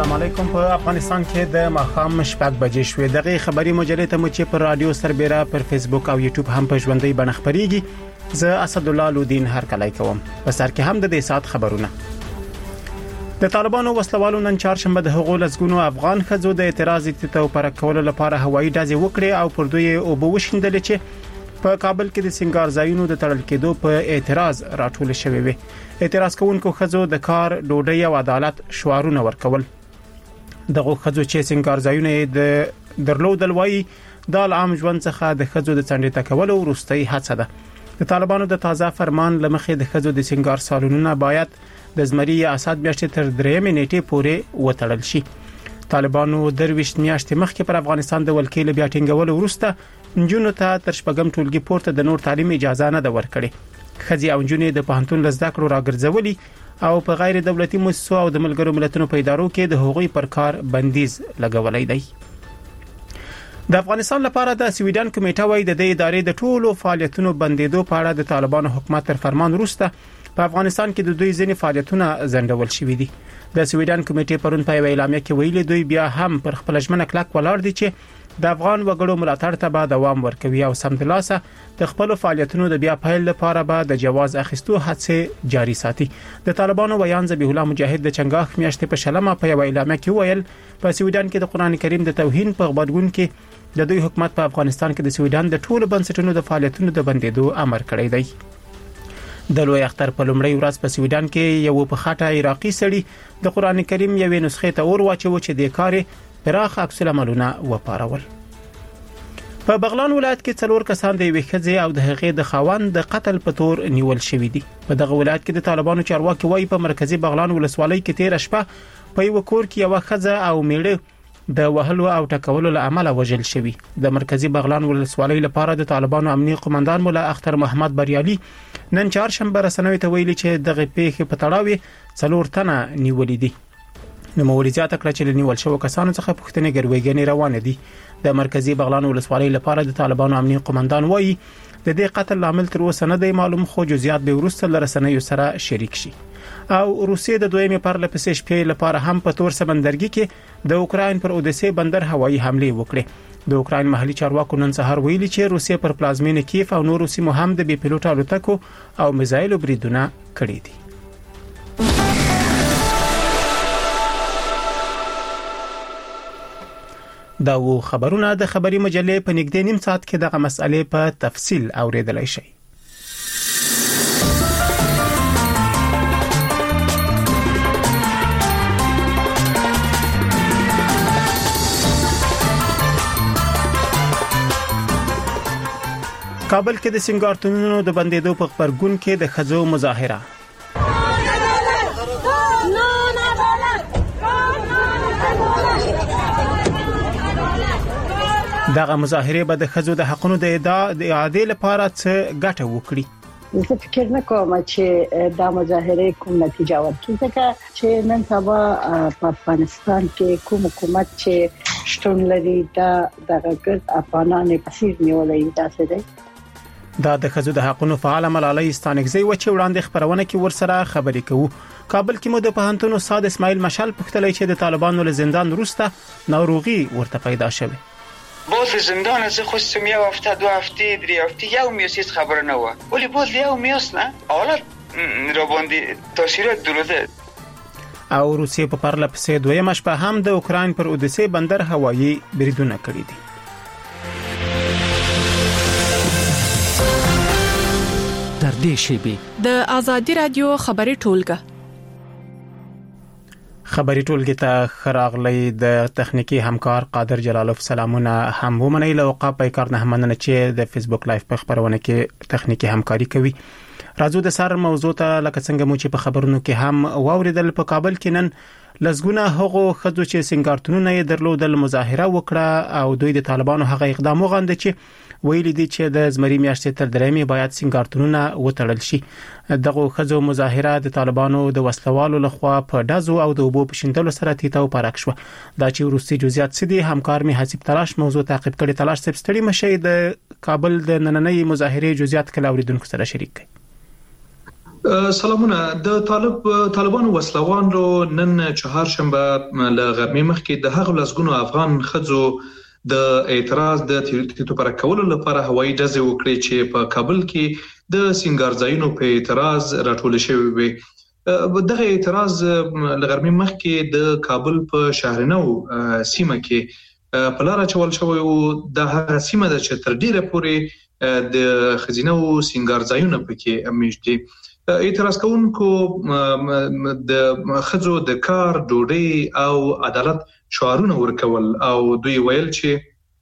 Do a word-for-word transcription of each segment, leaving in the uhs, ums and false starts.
السلام علیکم. په افغانستان کې د ماښام شپږ بجې شوې. دغه خبري مجلې ته مو چې پر رادیو سربېره پر فیسبوک او یوټیوب هم په ژوندۍ بڼه خبريږي. زه اسد الله لودین هر کله کوم. په سر کې هم د دې سات خبرونه. د طالبانو وسلوالو نن چهارشنبه د حقوق لزګونو افغان خځو د اعتراض ته پر کول لپاره هوایي ډزې وکړې او پر دوی او بوشندل چې په کابل کې د سنگار ځایونو د تړل کېدو په اعتراض راټول شوی وي. اعتراض کوونکو خځو د کار ډوډۍ او عدالت شعارونه ورکول. دغه خځو چې سنگار ځایونه د درلودل وایي د عام ژوند څخه د خځو د څنډې تکول وروستي هڅه ده. د طالبانو د تازه فرمان لمخې د خځو د سنگار سالونونه باید د زمري اساد میاشتې تر درېمې نیټې پورې وتړل شي. طالبانو درويشت میاشتې مخکې پر افغانستان د ولکې له بیا ټینګولو وروسته نجونو ته تر شپږم ټولګي پورته د نور تعلیم اجازه نه ده ورکړې. خځې او نجونې د پوهنتون لزده کړو راګرځولي او په غیر دولتي مؤسسو او د ملګرو ملتونو په ادارو کې د حقوقي پر کار بندیز لګولای دی. د افغانستان لپاره د سویډن کمیټه وايي د دې ادارې د ټولو فعالیتونو بندیدو په اړه د طالبانو حکومت تر فرمان وروسته په افغانستان کې د دوی ځینې فعالیتونه ځنډول شوې دي. د سویډن کمیټې پرون په اعلامیه کې ویلي دوی بیا هم پر خپل ژمنه کلک ولاړ دي چې د افغان وګړو ملاتړ ته به دوام ورکوي او سمدلاسه د خپل فعالیتونو د بیا پیل لپاره به د جواز اخیستو هڅې جاري ساتي. د طالبانو ویان ذبیح الله مجاهد د چنګاخ میاشتې په شلمه په یو اعلامیه کې ویل په سویډن کې د قران کریم د توهین په غبرګون کې د دوی حکومت په افغانستان کې د سویډن د ټولو بنسټونو د فعالیتونو د بندیدو امر کړی دی. د لوی اختر په لومړی ورځ په سویډن کې یو په خاطه عراقي سړي د قران کریم یوې نسخې ته اور واچو چې د کارې پراخ عکس العملونه وپارول. په بغلان ولایت کې څلور کسان د یوې ښځې او د هغې د خاوند د قتل په تور نیول شوي دي. په دغه ولایت کې د طالبانو چارواکي وایي په مرکزی بغلان ولسوالۍ کې تیر شپه په یو کور کې یو ښځه او میړه د وهلو او ټکولو له امله وژل شوی. د مرکزی بغلان ولسوالۍ لپاره د طالبانو امنیتي قومندان مولا اختر محمد بریالي نن چهارشنبه رسنوي ته ویلي چې دغه پیښه په تړاو څلور تنه نیولې دي. نو مولزیات کړه چې نیول شو کسانو څخه پوښتنې ګرويګنې روانه دي. د مرکزی بغلان ولسوالۍ لپاره د طالبانو امنیتي قومندان وایي د دې قتل عامل تر اوسه نه دی معلوم خو جزئیات به ورسته لرسنیو سره شریک شي. او روسیې د دویمې پرله پسې شپې لپاره هم په تور سمندرګي کې د اوکراین پر اودیسه بندر هوایي حمله وکړه. د اوکراین محلي چارواکو نن سهار ویلي چې روسیې پر پلازمینه کیف او نورو سیمو هم د بي پيلوټ الوتکو او میزایل بریدونه کړي دي. دا و خبرونه د خبري مجلې په نږدې نیم ساعت کې دغه مسئله په تفصیل اوریدلای شئ. کابل کې د سنگارتونونو د بندیدو په خبرګون کې د خځو مظاهره. دغه مظاهره به د خځو د حقونو د اعادې لپاره څه ګټه وکړي. زه فکر نه کوم چې دا مظاهره کوم نتیجه ورکړي ځکه چې نن سبا په افغانستان کې کوم حکومت چې شتون لري دا دغه ګرد افغانانو پسیر نیولې دا څه دی. دا د خځو د حقونو فعال ملالۍ ستانګزي و چې وړاندې خبرونه کې ورسره خبرې کوو. کابل کې مو د پوهنتون استاد اسماعیل مشال پختلې چې د طالبانو له زندان وروسته ناروغي ورته پیدا شوه. باز زندان از خواستم یه هفته دو هفته دری هفته یو میاسیز خبر نه و ولی باز یو میاس نه حالت را باندې تاثیرات دروده. او روسیې په پرله پسې دویمه شپه هم د اوکراین پر اودیسه بندر هوایي بریدونه کړی دي. در دې شیبه د ازادي رادیو خبري ټولګه خبري ټولګه ته خراغلی د تخنیکی همکار قادر جلالوف سلامونه هم ومنئ. لوقا پیکار نه مننه چې د فیسبوک لایف په خبرونه کې تخنیکی همکاري کوي. راځو د سر موضوع ته لکه څنګه مو چې په خبرونو کې هم واوریدل په کابل کې نن لزګونه هغه خځو چې سنگارتونونه یې درلودل مظاهره وکړه او دوی د طالبانو هغه اقدام وغندل چې ویل دي چې د زمري میاشتې تر درېمې باید سنگارتونونه وتړل شي. دغه خځو مظاهره د طالبانو د وسلوالو لخوا په دازو او د اوبو پښیندلو سره تیتاو پارک شو. دا چې روسي جزئیات سدي همکار می حسیب تلاش موضوع تعقیب کړي. تلاش سب ستړي مشه د کابل د نننۍ مظاهره جزئیات کله اوریدونکو سره شریک کړي. سلامونه. د طالب طالبانو وسلوانو نن چهارشنبه له غرمې مخکې د هغو لسګونو افغان ښځو د اعتراض د تیرو پر کولو لپاره هوایي ډزې وکړې چې په کابل کې د سنگارځایونو په اعتراض راټول شوی وي. دغه اعتراض له غرمې مخکې د کابل په شهرنو سیمه کې په لار چول شوی او د هغه سیمه د چې تر ډیره پورې د خزینو سنگارځایونو پکې میشتي. اعتراض کوونکو د خځو د کار، ډوډۍ او عدالت شعارونه ورکول او دوی ویل چې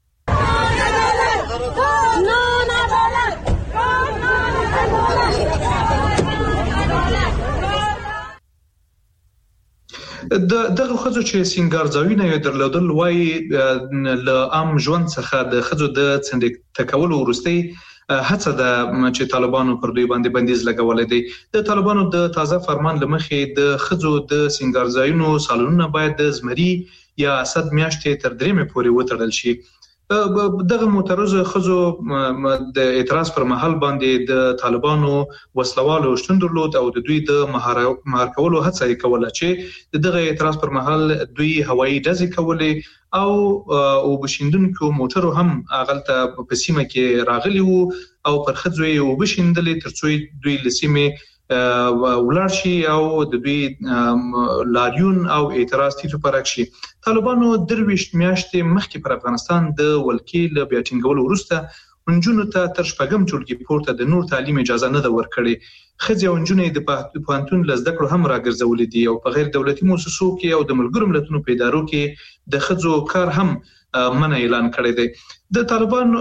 د دغه خځو چې سنگارځایونه یې درلودل وایي له عام ژوند څخه د خځو د څنډې تکول ورستي هڅه ده چې طالبانو پر دوی باندې بندیز لګولې دي. د طالبانو د تازه فرمان لمخې د خځو د سنگارځایونو سالونونه باید د زمري یا اسد میاشتې تر درېمې پورې وتړل شي. دغه معترضه خځو د اعتراض پر مهال باندې د طالبانو وسلوالو شتون درلود او د دوی د مهار کولو هڅه یې کوله چې دغه اعتراض پر مهال دوی هوایي ډزې کولې او او بشیندونکو موټرو هم اغلته په سیمه کې راغلي وو او پر خځو یې وبشیندلې ترڅو دوی لسیمه ولر شي او د دوی لاریون او اعتراض تیرو پرک شي. طالبانو درويشت میاشتې مخکې پر افغانستان د ولکې له بیا ټینګولو وروسته انجونو ته تر شپږم ټولګي پورته د نور تعلیم اجازه نه ده ورکړې. خځې او انجونې د پوهنتون له زده کړو هم راګرځولې دي او په غیر دولتي مؤسسو کې او د ملګرو ملتونو په ادارو کې د خځو کار هم منع اعلان کړی دی. د طالبان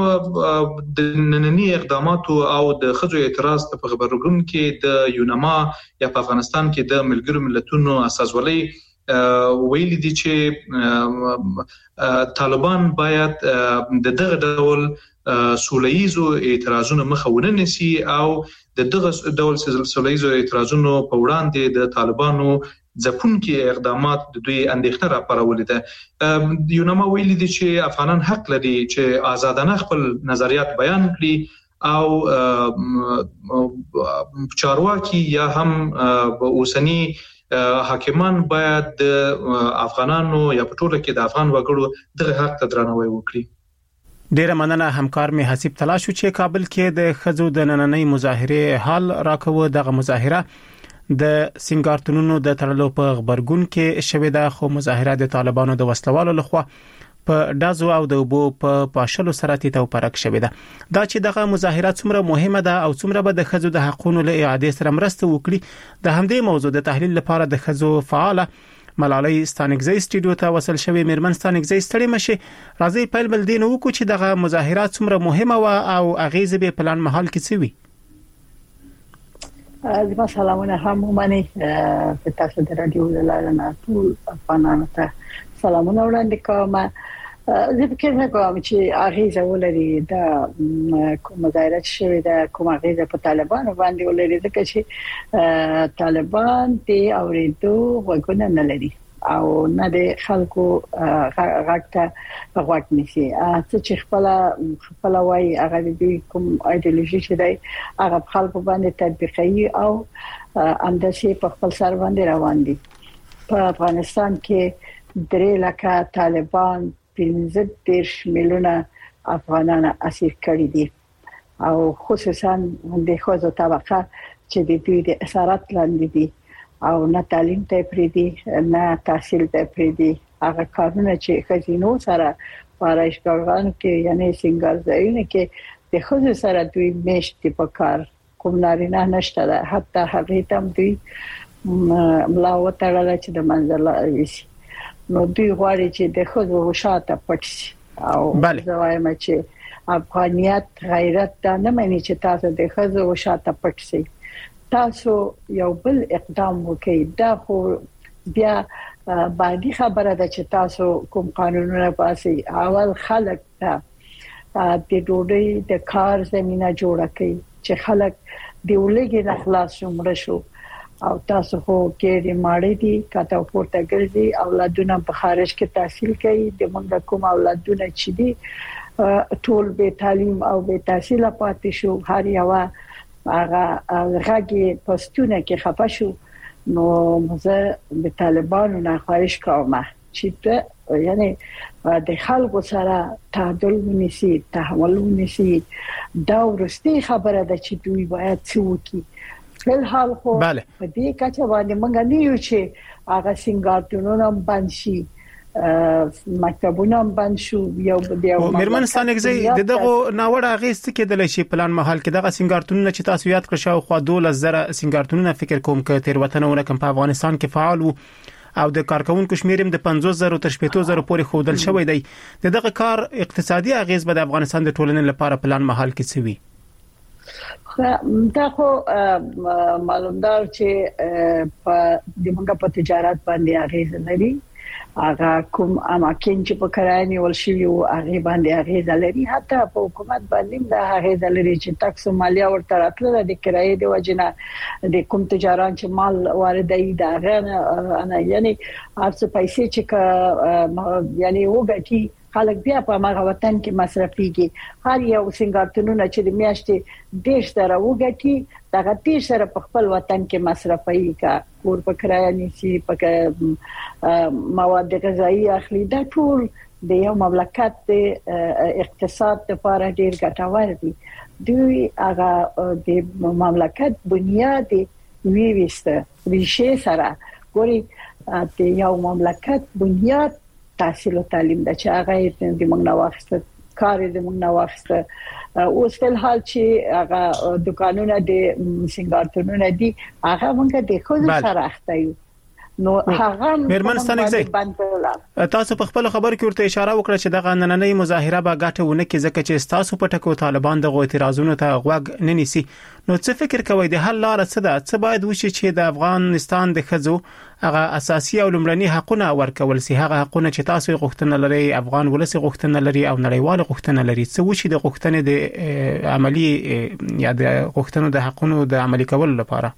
د نننی اقداماتو او د خځو اعتراض په خبرګون کې د یونما یا په افغانستان کې د ملګرو ملتونو اساسولۍ ویلي دي چې طالبان باید د دغه ډول سولهیزو اعتراضونو مخه ونیسي او د دغه ډول سولهیزو اعتراضونو په وړاندې د طالبانو ځپونکي اقدامات د دوی اندېښنه راپارولې ده. یونما ویلي دي چې افغانان حق لري چې آزادانه خپل نظریات بیان کړي او چارواکي یا هم اوسنی حاکمان باید د افغانانو یا په ټوله کې د افغان وګړو دغه حق ته درناوی وکړي. ډیره مننه همکار می حسیب تلاشو چې کابل کې د خځو د نننۍ مظاهره حال راکوه. دغه مظاهره د سنگارتونونو د تړلو په خبرګون کې شوې ده، خو مظاهره د طالبانو د وسلوالو لخوا په دازو او د وبو په پاشلو سره تیته پرک شوې ده. دا چې دغه مظاهره څومره مهمه ده او څومره به د خځو د حقوقو له اعاده سره مرسته وکړي، د همدې موضوع د تحلیل لپاره د خځو فعال ملالۍ ستانکزی سټډیو ته وصل شوې. میرمن ستانکزی ستړي مشه، راځي پیل بل دین وکړو چې دغه مظاهره څومره مهمه و او اغیزه به پلان محل کې څه وي. زما سلامونه هم ومني په تاسو د رادیو لاله ټول افغانانو ته سلامونه وړاندې کوم. زه فکر نه کوم چې اغیزه ولري د کوم مظاهره شوی د کوم اغیزه په طالبانو باندې ولري، ځکه چې طالبان د اوریدو وګونه نه لري او نه د خلکو غاټه غوټ نشي. چې خپل خپل وای هغه د کوم ایدئولوژي چې دی هغه خلکو باندې تطبیقي او انداسي په خپل سر باندې روان دي. په افغانستان کې درې لکه طالبان پنځه دیرش میلیونه افغانان اسیر کړي دي او خصوصا د خوځو طبقه چې د دوی د اسارت لاندې دي او نه تعلیم ته پریدي نه تحصیل ته پریدي. هغه کارونه چې خزینو سره پارایشګران کې یعنی سنگارځایونه کې د خوځو سره دوی مشت په کار کوم نارینه نشته ده، حتی هغه تم دوی ملاوت تړل چې د منځ لاري نو دوی غواړي چې د خود وشاته پټ شي او زوایم چې افغانیت غیرت دا نه معنی چې تاسو د خود وشاته پټ شي. تاسو یو بل اقدام وکړئ. دا خو بیا باندې خبره ده چې تاسو کوم قانونونه پاسي اول خلک ته د ډوډۍ د کار زمينه جوړه کړئ چې خلک د ولګي د خلاص شمره شو او تاسو خو کې د ماړې دي کاته پورته ګرځي اولادونه په خارج کې تحصیل کوي. د مونږ کوم اولادونه چې دي ټول به تعلیم او به تحصیل پاتې شو، هر یو هغه هغه پښتون کې خپه شو نو زه د طالبانو نه خواهش کوم چې ته یعنی د خلکو سره تعادل ونیسي تحمل ونیسي دا ورستي خبره ده چې دوی باید څه وکړي په حال خو په دې کچه باندې موږ نه یو چې هغه سنگارتونونه باندې شي مکتبونه باندې شو یو دیو مرمن ستانګزي دغه ناوړه غیست کېدل شي پلان محل کې دغه سنگارتونونه چې تاسو یاد کړئ شاو خو دولس زره سنگارتونونه فکر کوم ک تیر وطنونه کوم په افغانستان کې فعال وو او د کارکونکو شمیرم د پنځوس زره تر شپږ زره پورې خودل شوی دی دغه کار اقتصادي اغیز به د افغانستان د ټولنې لپاره پلان محل کې سوي دا خو معلوم ده چې په د موږ په تجارت باندې اغیز لري هغه کوم اماکن چې په کراني ولشي او هغه باندې هغه لري حتی په حکومت باندې دا هغه لري چې ټاکس مالیه ورته راتله د کرایې د وجنه د کوم تجاران چې مال واردوي دا غنه انا یعنی هرڅه پیسې چې یعنی وګټي خلک بیا په هغه وطن کې مصرفيږي هر یو سنگارتونونه چې د میاشتې دیش سره وګټي دا دیش سره په خپل وطن کې مصرفي کا کور په کرایه نيسي په مواد غذایی اخلي دا ټول د یو مملکت د اقتصاد لپاره ډیر ګټور دي دوی هغه د مملکت بنیاد وی وسته ریشه سره ګوري د یو مملکت بنیاد تحصیل او تعلیم د چا هغه د موږ نه واخسته کار د موږ نه واخسته اوس په حال چې هغه دکانونه د سنگارتونونه دي هغه موږ د خود سره اخته یو نو هغه مرمن ستانګزي تاسو په خپل خبر کې ورته اشاره وکړه چې دغه نننۍ مظاهره به ګټونه کې ځکه چې تاسو په ټکو طالبان دغه اعتراضونو ته غوږ نه نیسي نو څه فکر کوئ د حل لار څه ده څه باید وشي چې د افغانستان د خزو هغه اساسي او لمړني حقونه ورکول سي هغه حقونه چې تاسو غوښتنه لري افغان ولسی غوښتنه لري او نړیوال غوښتنه لري څه وشي د غوښتنې د عملی یا د غوښتنو د حقونو د عملي کولو لپاره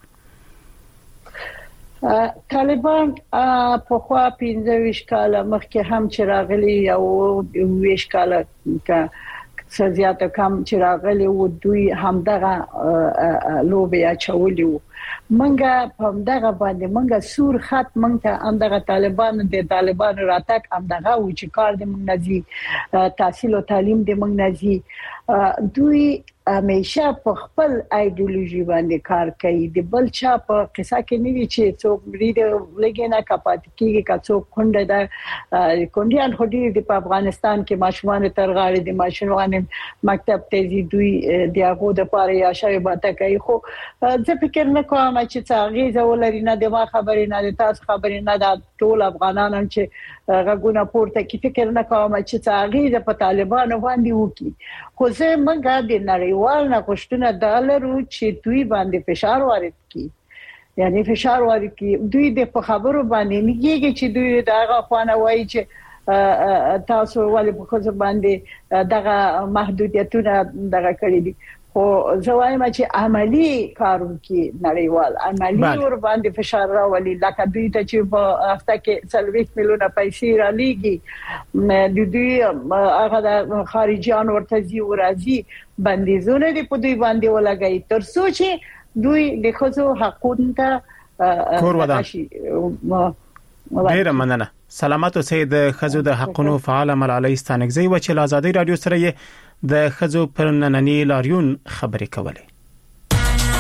طالبان په خوا پنځه ویشت کال مخکې هم چې راغلي او ویش کال ک سزیات کم چې راغلي و دوی هم دغه لوبیا چولیو منګه په دغه باندې منګه سور خط منګه هم دغه طالبان د طالبان راتک هم دغه و چې کار د منګ نزي تحصیل او تعلیم د منګ نزي دوی همیشه په خپل ایدئولوژي باندې کار کوي د بل چا په قصه کې نه وی چې څوک مرید لګینا کپات کیږي کا څوک کونډه ده کونډیان هډي د افغانستان کې ماشومان ترغاړي د ماشومان مکتب تیزی دوی د هغه د پاره یا شای باته کوي خو زه فکر نه کوم چې څنګه زولري نه د ما خبرې نه د تاسو خبرې نه د ټول افغانانو چې غوونه پورته کی فکر نه کوم چې څنګه د طالبانو باندې وکي خو زه منګه د نړیوال نه کوشتنه دالرو چې دوی باندې فشار وارد کړي یعنی فشار وارد کړي دوی د خبرو باندې نیږي چې دوی دغه خوانه وایي چې تاسو ولې په خو باندې دغه محدودیتونه دغه کړی دي خو زه وایم چې عملی کارون کې نړیوال عملی ور باندې فشار راولي لکه دوی ته چې په هفته کې څلوېښت میلیونه پیسې را لېږي د دوی هغه د خارجيان ورته زی ورازي بندیزونه دي په دوی باندې ولګي تر څو چې دوی د خزو حقوق ته کور ودان ډیر مننه سلامات اوسئ د خزو د حقونو فعال ملالۍ ستانګزي و چې آزادۍ رادیو سره د خزو پر نننی لاریون خبرې کولې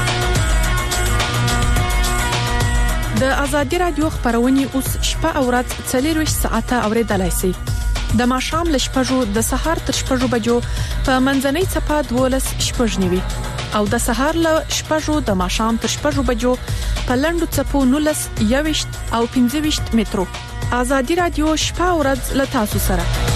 د آزادۍ رادیو خبرونه اوس شپه او ورځ څلور ساعته اوریدلای شئ د ماښام ل شپږو د سهار تر شپږو بجو په منځنۍ چپه دولس شپږنیوي او د سهار ل شپږو د ماښام تر شپږو بجو په لندو چپو نولس یويشت او پنځه ویشت مترو آزادۍ رادیو شپه او ورځ ل تاسو سره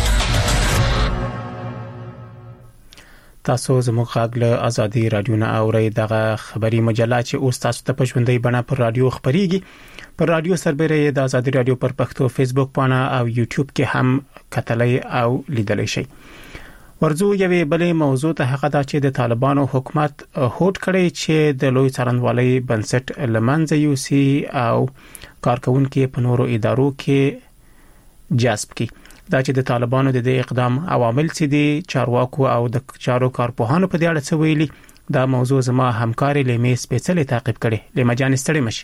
تاسو زموږ غږ له آزادۍ رادیو نه اورئ دغه خبري مجله چې اوس تاسو ته پښوندې بڼه پر رادیو خبريږي پر رادیو سربېره د آزادۍ رادیو پر پښتو فیسبوک پاڼه او یوټیوب کې هم کتلای او لیدلای شئ ورزو یوې بلې موضوع ته هغه دا چې د طالبانو حکومت هوډ کړی چې د لوی څارنوالۍ بنسټ لمنځه یوسي او کارکونکو په نورو ادارو کې جذب کړي دا چې د طالبانو د دې اقدام عوامل څه دي چارواکو او د چارو کارپوهانو په دې اړه څه ویلي دا موضوع زما همکار لیمې سپیڅلې تعقیب کړي. لیمه جان ستړي مشه.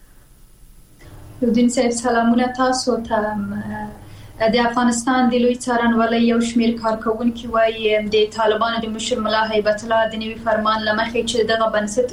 لودین صاحب سلامونه تاسو ته. د افغانستان د لوی څارنوالۍ یو شمېر کارکونکي وایي د طالبانو د مشر ملا هیبت الله د نوي فرمان لمخې چې دغه بنسټ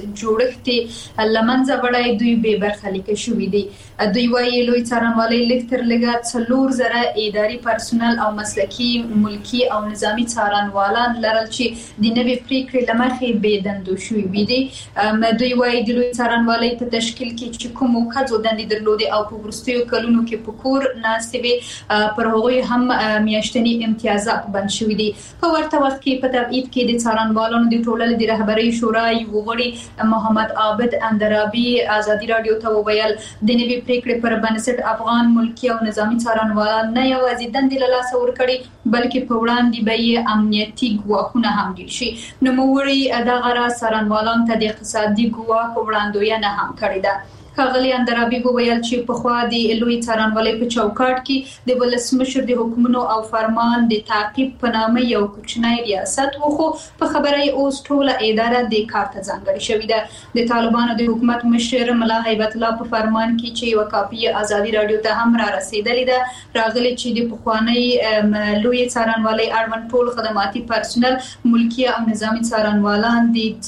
جوړښت لمنځه وړي دوی به برخلیک شوې دي. دوی وایي لوی څارنوالۍ لږ تر لږه څلور زره اداري پرسونل او مسلکي ملکی او نظامی څارنوالان لرل چې د نوي پریکړې لمخې به دندو شوې دي. دوی وایي د لوی څارنوالۍ په تشکیل کې چې کوم کډو دندې درلودي او په وروستیو کلونو کې په کور ناستوي پر هغوی هم میاشتنی امتیازات بند شوي دي. په ورته وخت کې په تبعید کې د څارنوالانو د ټولنې د رهبرۍ شورا یو غړي محمد عابد اندرابي ازادي رادیو ته وویل د نوي پریکړې پر بنسټ افغان ملکی او نظامی څارنوالان نه یوازې دندې له لاسه ورکړي بلکې په وړاندې به یې امنیتي ګواښونه هم ډیر شي. نوموړي دغه راز څارنوالانو ته د اقتصادي ګواښ وړاندوینه هم کړې ده. ښاغلي اندرابي وویل چې په خوا د لوی څارنوالۍ په چوکاټ کې د ولسمشر د حکمونو او فرمان د تعقیب په نامه یو کوچنی ریاست و، خو په خبره اوس ټوله اداره د کار ته ځانګړې شوې ده. د طالبانو د حکومت مشر ملا هیبت الله په فرمان کې چې یو کاپي ازادي رادیو ته هم را رسیدلې ده راغلي چې د پخوانی لوی څارنوالۍ اړوند ټول خدماتي پرسونل ملکی او نظامی څارنوالان د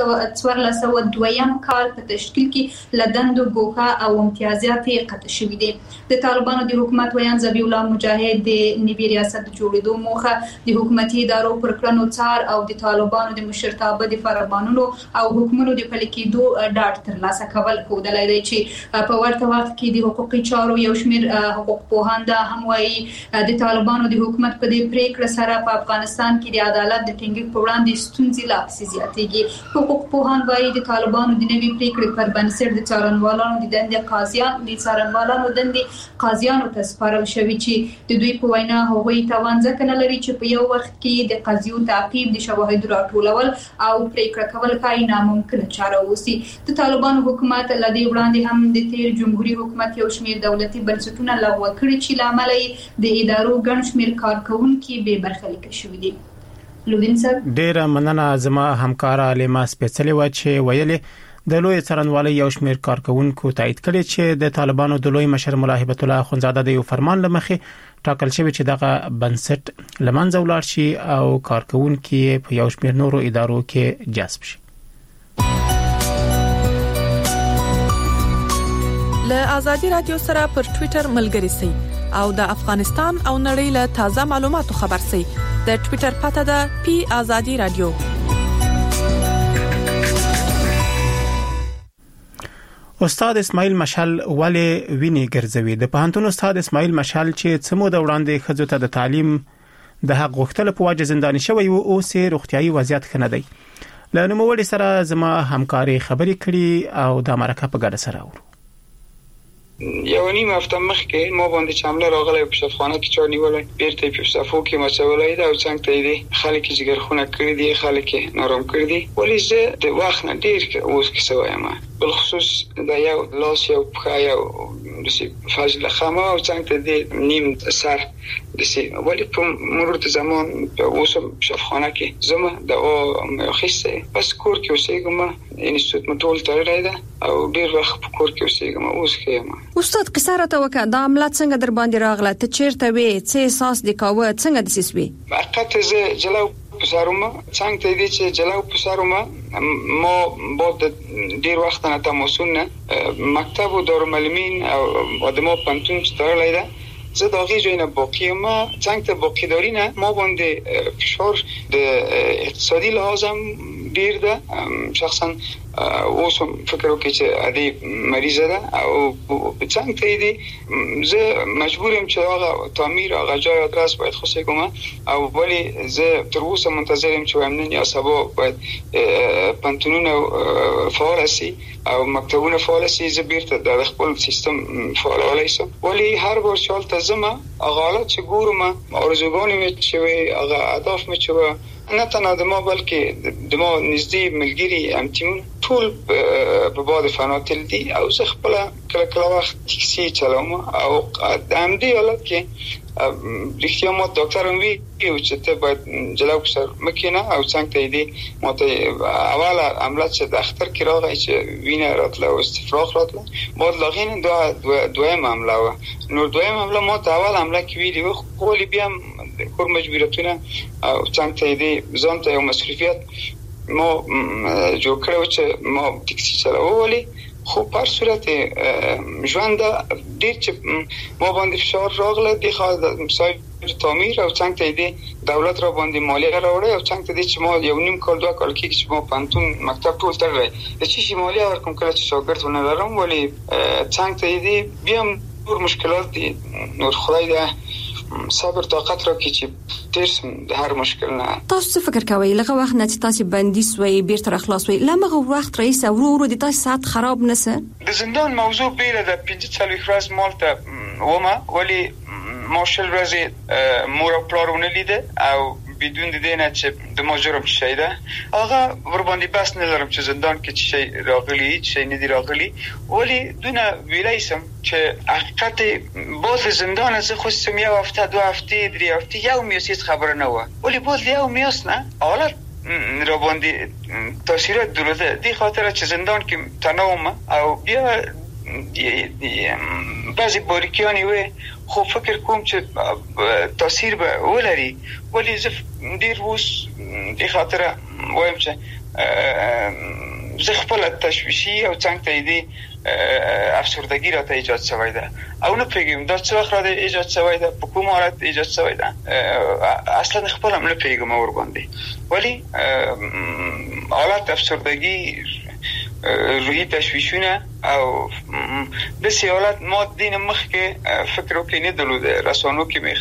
څوارلس سوه دویم کال په تشکیل کې لدن د ګوښه او امتیازات قطع شوي دي. د طالبانو د حکومت ویان ذبیح الله مجاهد د نوي ریاست د جوړېدو موخه د حکومتي ادارو پر کړنو څار او د طالبانو د مشرتابه د فرمانونو او حکومتونو د پلي کېدو ډاډ ترلاسه کول ښودلی دی چې په ورته وخت کې د حقوقي چارو یو شمېر حقوق پوهان دا هم وایي د طالبانو د حکومت په دې پریکړه سره په افغانستان کې د عدالت د ټینګښت په وړاندې ستونزې لا پسې زیاتېږي. حقوق پوهان وایي د طالبانو د نوي پریکړې پر بنسټ د څارنوالانو د دندې قاضیان د څارنوالانو دندې قاضیانو ته سپارل شوي چې د دوی په وینا هغوی توان ځکه نه لري چې په یو وخت کې د قضیو تعقیب د شواهدو راټولول او پریکړه کول ښایي ناممکنه چاره اوسي. د طالبانو حکومت له دې وړاندې هم د تیر جمهوریت حکومت یو شمېر دولتي بنسټونه لغوه کړي چې له امله یې د ادارو ګڼ شمېر کارکونکي بې برخلیک شوي دي. لودین صاحب ډېره مننه. زما همکاره لیمه سپیڅلې وه چې ویلې د لوی څارنوالۍ یو شمېر کارکونکو تایید کړي چې د طالبانو د لوی مشر ملا هیبت الله اخونزاده د یو فرمان لمخې ټاکل شوی چې دغه بنسټ لمنځه ولاړ شي او کارکونکي په یو شمېر نورو ادارو کې جذب شي. له ازادي رادیو سره پر ټوئیټر ملګري سئ او د افغانستان او نړۍ له تازه معلوماتو خبر سئ. د ټوئیټر پته ده پی ازادي رادیو. استاد اسماعیل مشال ولی ویني ګرځوي. د پوهنتون استاد اسماعیل مشال چې څمو د وړاندې خځو ته د تعلیم د حق غوښتل په وجه زنداني شوی او اوس روغتيایي وضعیت ښه نه دی. له نوموړي سره زما همکاري خبرې کړي او د امریکا په ګډه سره اورو. یو نیم هفته مخکې ما باندې حمله راغله په شفاخانه کې چا نیولای بیرته په صفو کې مچولای دا او څنګه ته دي خلک جګرخونه کړی دي خلک نارام کړی دي. ولې زه د وخت نه ډیر اوس کې سوایم بل خصوص دا یو لاس یو پخا یو دسی فاجله خامه او څنګه ته دي نیم سر دسی ولې په مرور زمان په اوس شفاخانه کې زما د او خسته بس کور کې اوسېګم انستیتوت مټول تړلای دا او ډیر وخت په کور کې اوسېګم اوس کې استاد قصه راته وکړه دا عملیات څنګه در باندې راغله ته چیرته وې څه احساس د کاوه څنګه د سیسوي حقیقت زه جلو پسارومه څنګه ته دي چې جلو پسارومه ما بعد ډیر وخت نه تماسونه مکتب و دارالمعلمین او ادمو پانتون ستارلای دا زه داغي جوینه باقی ما څنګه ته باقی داری نه ما باندې فشار د اقتصادي لازم ډیر ده شخصا اوس فکر وکړم چې ادي مریض ده او څنګه ته دي زه مجبور یم چې هغه تعمیر هغه جای ادرس باید خوشی کوم او ولی زه تر اوسه منتظر یم چې ومنن یا سبا باید پانتونونه فعال شي او مکتبونه فعال شي زه بیرته د خپل سیستم فعال ولیسم ولی هر بار چې حالت زما هغه حالت چې ګورم ارزوګانی می چې هغه اهداف می چې نه تنها د ما بلکې د ما نږدې ملګری امتیون ټول په باد فناتل دي او زه خپل کله کله وخت تاکسی چلوم او د همدې حالت کې رښتیا مو ډاکټر هم وی چې ته باید جلو سر مکینه او څنګه ته دې ماته اوله عملیات چې د اختر کې راغی چې وینه راتله او استفراغ راتله بعد لاغین دوه دویم عمله و نو دویم عمله ما ته اول عمله کې ویلی و خو بیا کور مجبورتونه او څنګه ته دې ځان ته یو مسؤلیت ما جوړ کړو چې ما ټیکسي چلولې خو په صورت ژوند ډیر چې ما باندې فشار راغله د خاطر مثال تعمیر او څنګه ته دې دولت را باندې مالیه راوړي او څنګه ته دې چې ما یو نیم کال دوه کال کې چې ما پانتون مکتب ټول ترلې چې شي مالیه ورکوم کله چې شاګردونه لرم ولی څنګه ته دې بیا نور مشکلات دي نور خدای دې صبر طاقت را کې چې ترس د هر مشکل نه تاسو فکر کوئ لغه وخت نه چې تاسو بندیز وي بیرته خلاص وي لمغه وخت رئیس ورو ورو د تاسو سات خراب نسه د زندان موضوع بیره د پنځه څلوي خلاص مالته ومه ولی مارشل رازي مور پلارونه لیده او بدون د دینه چې د ماجرم شي ده هغه ور باندې بس نه لرم چې زندان کې شي راغلي شي نه دی راغلي ولی دونه ویلایسم چې حقیقت باز زندان از خو سم یو هفته دو هفته درې هفته یو میاسیس خبر نه و ولی باز یو میاس نه حالت را باندې تاثیرات درلوده دی خاطر چې زندان کې تناوم او بیا بعضی باریکیانی وی خو فکر کوم چې تاثیر به ولري ولی زه ډیر وس د خاطر وایم چې زه خپل تشویشي او څنګه ته دي افسردگی را ته ایجاد شوی ده او نه پیګم دا څه وخت را ته ایجاد شوی ده په کوم حالت ایجاد شوی ده اصلا خپل هم نه پیګم اور باندې ولی حالت افسردگی روحي تشویشونه او د سیالات ما دین مخ کې فکر وکړي نه دلوده رسانو کې مخ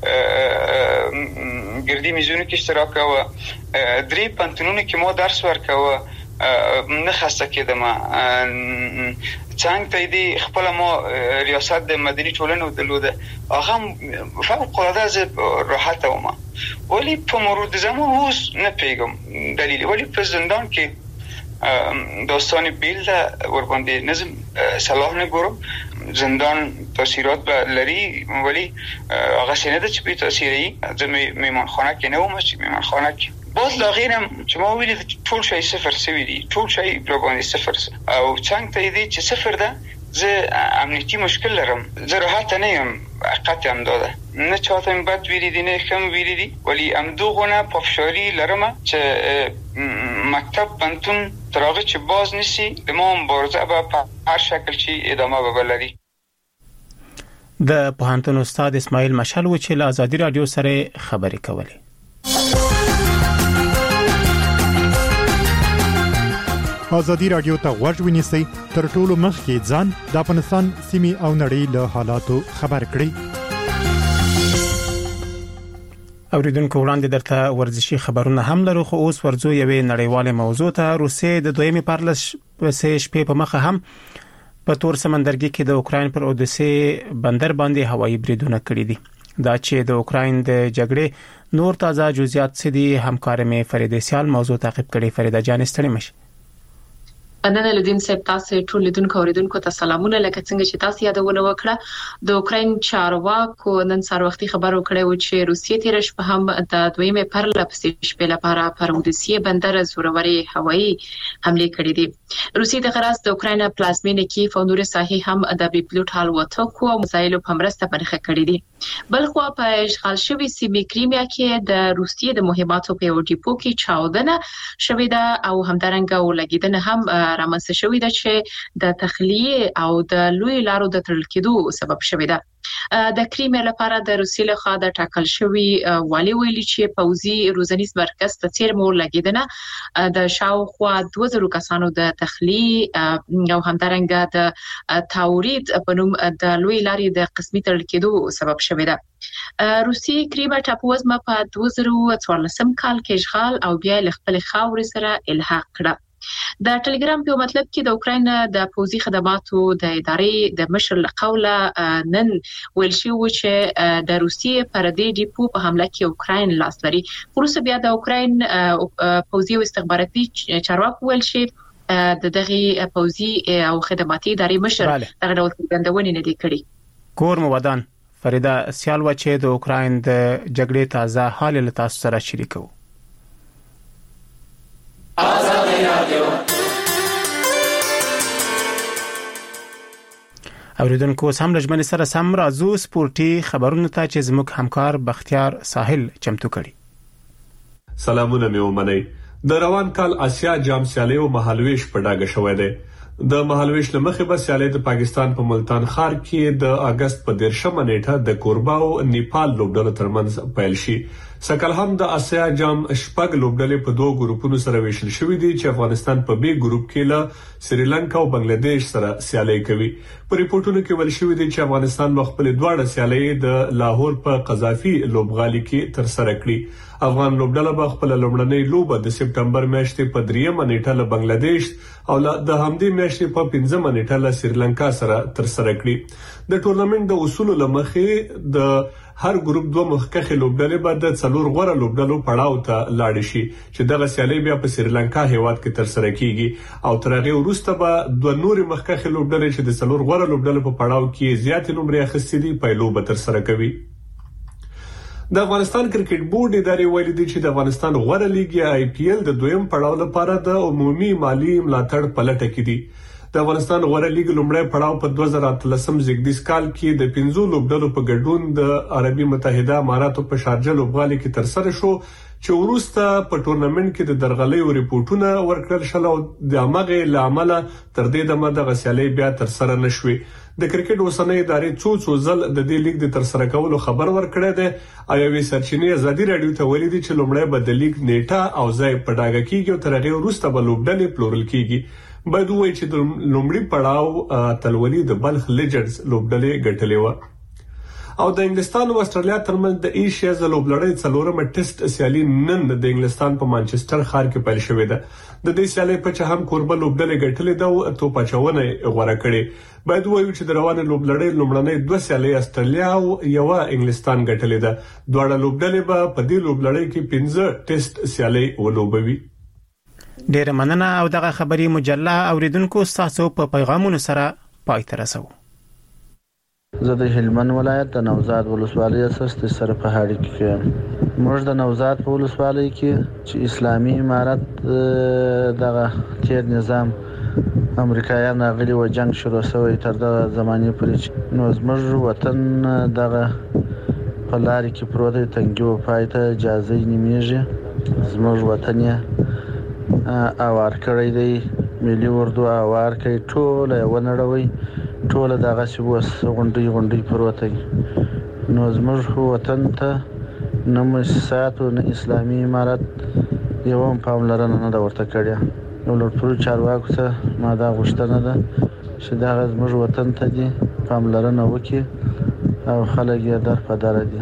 ګردی میزونو کې اشتراک او درې پنتونونو کې ما درس ورکاوه نه خسته کېدم څنګه ته دې خپل ما ریاست د مدني ټولنې دلوده هغه فوق العاده راحت ومه ولی په مرور زمان اوس نه پیګم دلیل ولی په زندان کې داستان بیل ده ور باندې نظم صلاح نه ګورم زندان تاثیرات به لري ولی هغه څنګه ده چې په تاثیري د میمانخانه کې نه ومه چې میمانخانه کې باز لاغینم چې ما ویل ټول شی صفر سوي دي ټول شی په باندې صفر او څنګه ته دي چې صفر ده زه امنیتي مشکل لرم زه راحت نه یم حقیقت هم داده نه چاته این بد ویلی دی نه کم ویلی دی ولی ام دوغونه پافشاری لرم چې مکتب پنتون تراغه چې باز نسی د ما مبارزه به هر شکل چی ادامه به بلدی د پوهنتون استاد اسماعیل مشال و چې له آزادی رادیو سره خبرې کولې. آزادی رادیو ته غوږ ونیسئ تر ټولو مخکې ځان د افغانستان سیمې او نړۍ له حالاتو خبر کړئ. اوریدونکو وړاندې درته ورزشي خبرونه هم لرو خو اوس ورځو یوې نړیواله موضوع ته. روسیې د دویمې پارلس شپې په مخه هم په تور سمندرګي کې د اوکرين پر اودسه بندر باندې هوایي بریدونه کړې دي. دا چې د اوکرين د جګړې نور تازه جزئیات سدي همکار مې فرید سیال موضوع تعقیب کړي. فرید جان ستړي مشه. مننه لدین صاحب تاسو ټول لیدونکو اوریدونکو ته سلامونه. لکه څنګه چې تاسو یادونه وکړه د اوکرين چارواکو نن سهار وختي خبر ورکړی و چې روسیې تیر شپه هم د دویمې پرلپس شپې لپاره پر اودسه بندر زوروري هوایي حمله کړې دي. روسیې د غرض د اوکرين پلازمینه کې فونور ساحي هم د بي پلوټ حال وټکو او مسایلو په مرسته برخه کړې دي. بلخو په اشغال شوی سیمې کریمیا کې د روسیې د مهماتو په ډیپو کې چاودنه شوې ده او همدارنګه ولګیدنه هم رامنځته شوې ده چې د تخلیه او د لوی لارو د تړل کېدو سبب شوې ده. د کریمیا لپاره د روسیې لخوا د ټاکل شوی والی ویلي چې پوزي روزنیز مرکز ته چیر مور لګیدنه د شاوخوا دوه زره کسانو د تخلیه او همدارنګه د تاورید په نوم د لوی لارې د قسمي تړل کېدو سبب شوې ده. روسیې کریمیا ټاپوزمه په دوه زره څوارلسم کال کې اشغال او بیا ل خپل خاورې سره الحاق کړه. د ټلګرام په مطلب کې د اوکرين د پوزي خدماتو د ادارې د مشر لقوله نن ویل شو چې د روسیې پر دې ډیپو په حمله کې اوکرين لاس لري. خصوصا بیا د اوکرين پوزي او استخباراتي چارواکو ویل شي د دغه پوزي او خدماتي ادارې مشر دغه ډول څرګندونې نه دي کړې. کور مو ودان فریدا سیالوا چې د اوکراین د جګړې تازه حال له تاسو سره شریکو. اوریدونکو سم لجمن سره سم راځو سپورتي خبرونه ته چې زموږ همکار بختیار ساحل چمتو کړي. سلامونه مې ومنئ. د روان کال آسیا جام سیالیو مهالویش په ډاګه شوې ده. د مهالویش لمخې به سیالي د پاکستان په ملتان ښار کې د اگست په دیرشمه نیټه د کورباو نیپال لوبډلو ترمنځ پیل شي. سکل هم د آسیا جام شپږ لوبډلې په دوه ګروپونو سره ویشل شوې دي چې افغانستان په بي ګروپ کې له سریلانکا او بنگلاديش سره سیالي کوي. په ریپورتونو کې ویل شوې دي چې افغانستان په خپل دواړه سیالي د لاهور په قذافي لوبغالي کې تر سره کړي. افغان لوبډله به خپل لومړنۍ لوبه د سپټمبر میاشتې په دریمه نیټه له بنگلاديش او د همدې میاشتې په پنځمه نیټه له سریلانکا سره تر سره کړي. د ټورنمنت د اصول لمخې د هر ګروپ دوه مخکخه لوبډلې به د څلور غوړه لوبډلو پړاو ته لاړ شي چې دغه سیالي بیا په سریلانکا هیواد کې تر سره کیږي او تر هغه وروسته به دوه نور مخکخه لوبډلې چې د څلور غوړه لوبډلو په پړاو کې زیات نمرې اخیستې دي په لوبه تر سره کوي. د افغانستان کرکټ بورډ ادارې ویلي دي چې د افغانستان غوړه لیګ یا آی پی ایل د دویم پړاو لپاره د عمومي مالی ملاتړ په لټه کې دي. د افغانستان غوړه لیګ لومړی پړاو په دوه زره اتلسم زیږدیز کال کې د پنځو لوبډلو په ګډون د عربي متحده اماراتو په شارجه لوبغالي کې تر سره شو چې وروسته په ټورنمنت کې د درغلیو ریپورتونه ورکړل شول او د امغه لامل تر دې دمه د غسیالي بیا تر سره نشوي. د کرکټ اوسنۍ ادارې څو څو ځل د دې لیګ د تر سره کولو خبر ورکړی دی. ایوي سرچینې ازادي رادیو ته ویلي دي چې لومړی به د لیګ نیټه او ځای په ډاګه کیږي او تر هغه وروسته به لوبډلې پلورل کیږي. باید وایي چې د لومړي پړاو تلولي د بلخ لیجنډز لوبډلې ګټلې و او د انګلستان او استرالیا ترمنځ د ایشیا د لوبلړۍ څلورمه ټیسټ سیالي نن د انګلستان په مانچستر ښار کې پیل شوې ده. د دې سیالي په چې هم کوربه لوبډلې ګټلې ده او توپ اچونه غوړه کړې. باید وایو چې د روانه لوبلړۍ لومړنۍ دوه سیالي استرالیا او یو انګلستان ګټلې ده. دواړه لوبډلې به په دې لوبلړۍ کې پنځه ټیسټ سیالي ولوبوي. ډیر مننه او دغه خبري مجله اوریدونکو تاسو په پیغامونو سره پای ته رسو. زه د هلمند ولایت د نوزاد ولسوالۍ اساس د سره په هاړي کې موږ د نوزاد په ولسوالۍ کې چې اسلامي امارت دغه تیر نظام امریکایان غلي و جنگ شروع شوی تر دغه زمانې پورې نو زموږ وطن دغه په لارې کې پروت دی تنګي و پای ته اجازه نیمیږي. زموږ وطن یې اوار کړی دی ملي اردو اوار کوي ټول یو نړوي ټول دغه سیوس غونډي غونډي پروت دی. نو زموږ وطن ته نه مؤسسات او نه اسلامي امارت یو هم پاملرنه نه ورته کړی. نو لوړپوړو چارواکو ته ما دا غوښتنه ده چې دا زموږ وطن ته دي پاملرنه وکړي او خلک یې در په در دي.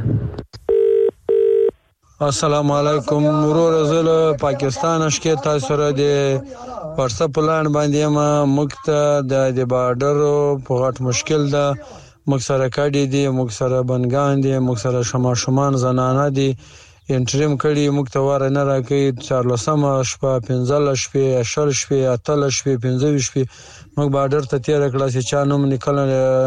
السلام علیکم ورور زل پاکستان اشکه تاسو سره د ورسه پلان باندې ما مکته د د بارډر په غټ مشکل ده. موږ سره کډی دي موږ سره بنګان دي موږ سره شما شومان زنانه دي انټریم کړي موږ ته ور نه راکې چارلسمه شپه پنځل شپه شل شپه اتل شپه پنځه شپه موږ بارډر ته تیر کړل چې چا نوم نکل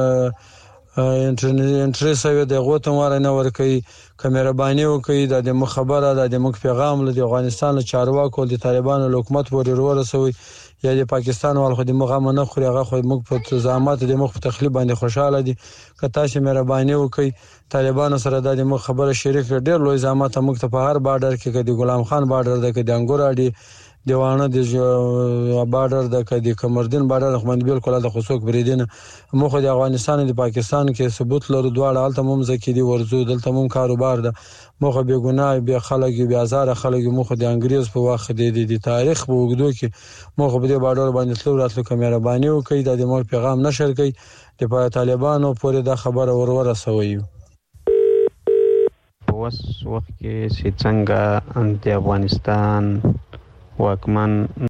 انټری سوي د غوته ور نه ور کوي کیمرا باندې وکي د مخ خبره د مخ پیغام له افغانستان له چارواکو د طالبانو حکومت پورې ورسوي یا د پاکستان ول خو د مغه نه خوري هغه خو موږ په تزامات د مخ په تخلیب باندې خوشاله دي که تاسو مهرباني وکي طالبانو سره د مخ خبره شریک ډېر لوی زامات موږ ته په هر بارډر کې د غلام خان بارډر د د انګور اډي دیوانه د بارډر د کدي کمردین بارډر خمن بالکل د خصوص بریدنه مخ د افغانستان د پاکستان کې ثبوت لري دواړه حالت موږ ځکه دی ورزو دلته موږ کاروبار ده مخ به ګناه به خلک به هزار خلک مخ د انګريز په وخت د د تاریخ په وګدو کې مخ به د بارډر باندې تلو راتلو کیمرا باندې وکي د مور پیغام نشر کوي د طالبانو پورې د خبره ورور رسوي. اوس وخت کې چې څنګه د افغانستان واکمن